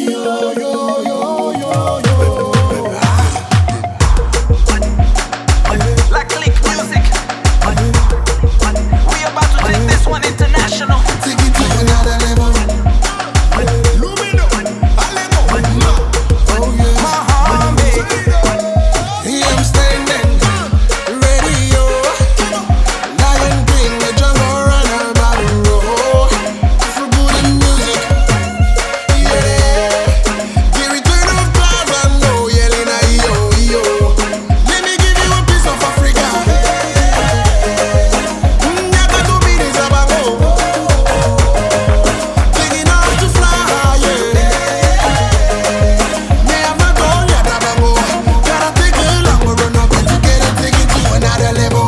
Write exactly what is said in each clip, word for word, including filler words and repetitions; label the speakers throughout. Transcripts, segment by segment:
Speaker 1: Yo, yo, yo, yo, yo.
Speaker 2: Like click music. We about to take this one international.
Speaker 1: Take it to another level. Lumino, Alemo, oh yeah.
Speaker 2: Mohammed.
Speaker 1: Here I'm standing, radio. Lion King, the jungle runner, body roll. For good in music, yeah. The return of Plaza, no yelling at yo, yo. Let me give you a piece of Africa. Nyaka to be the Zabango. Taking off to fly, yeah. Me have not done yet, Zabango. Gotta take a long run up and together take it to another level.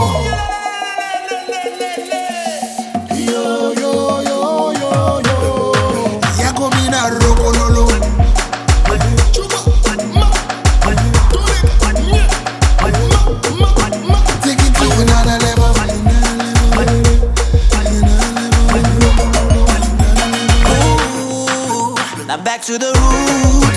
Speaker 1: Yo, yo, yo, yo, yo. Yako mina roko lolo. Chuba, ma, tole, nye, ma, ma, ma. Take it to another level. Ooh.
Speaker 2: Now back to the roots.